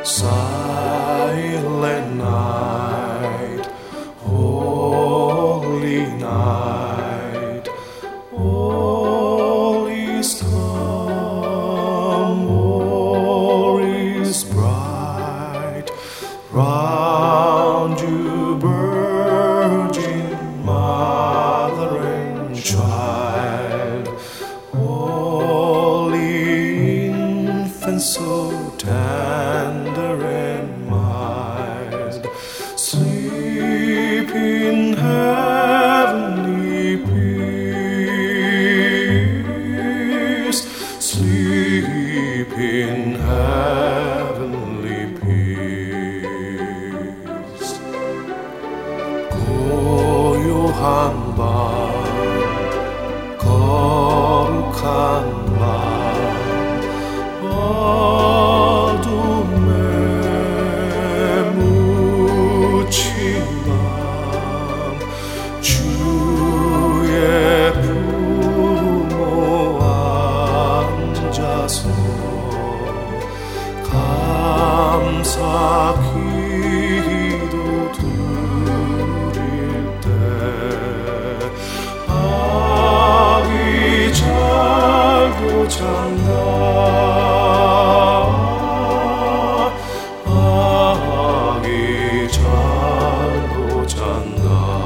Silent night, holy night, all is calm, all is bright, round you virgin mother and child, holy infant so tender and mild, sleep in heavenly peace, sleep in heavenly peace. 고요한 밤, 거룩한 밤, 어둠에 묻힌 밤, 주의 부모 앉아서 감사 기도 드릴 때 아기 잘도 잔다, 아기 잘도 잔다.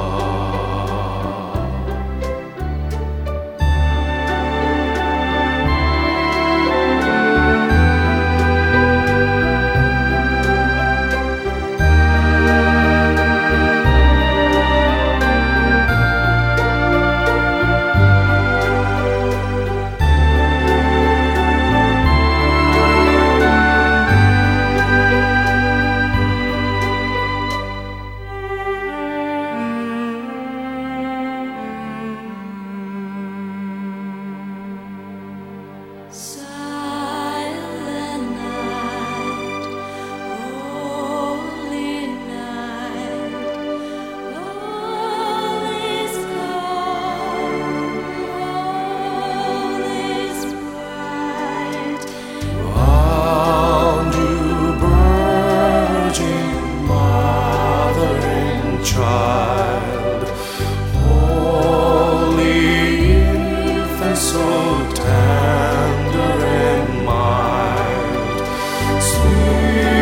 Silent night, holy night, all is calm, all is bright. Round you virgin mother and child, holy infant so tender and mild, sleep